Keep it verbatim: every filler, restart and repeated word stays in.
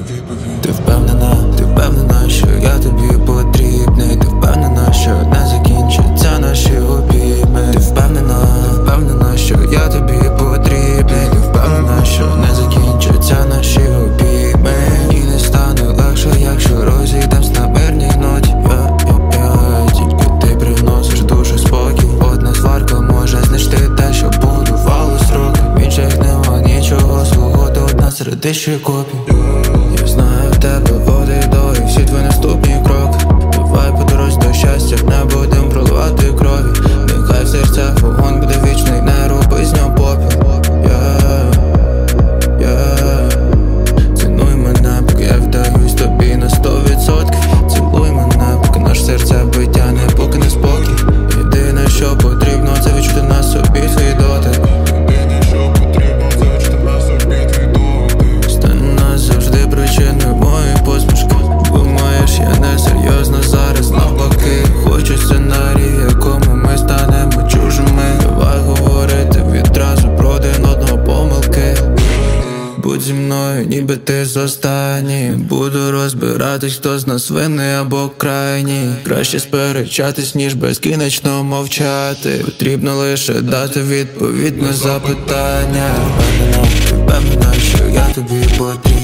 Ти впевнена, ти впевнена, що я тобі потрібний. Ти впевнена, що не закінчаться наші обійми. Ти впевнена, ти впевнена, що я тобі потрібний. Ти впевнена, що не закінчаться наші обійми. І не стане легше, якщо розійдемось на мирній ноті. Я, я, я, тільки ти приносиш душу спокій. Одна сварка може знищити те, що будувалось роки. В інших нема нічого свого, то одна серед тисячі копій. Я знаю в тебе от і до, і всі твої наступні кроки. Давай по дорозі до щастя, не будем проливати крові. Нехай в серцях вогонь буде вічний, не роби з нього попіл. Yeah, yeah. Цінуй мене, поки я вдаюсь тобі на сто відсотків. Цілуй мене, поки наше серце биття не покине спокій. Єдине, що потрібно, це відчути на собі твій дотик. Стань назавжди причиною моєї посмішки. Думаєш, я не серйозно зараз навпаки. Хочу сценарій, в якому ми станемо чужими. Давай говорити відразу про один одного помилки. Будь зі мною, ніби ти з останній. Буду розбиратись, хто з нас винний або крайній. Краще сперечатись, ніж безкінечно мовчати. Потрібно лише дати відповідь на запитання. Впевнена, впевнена, що я тобі потрібен.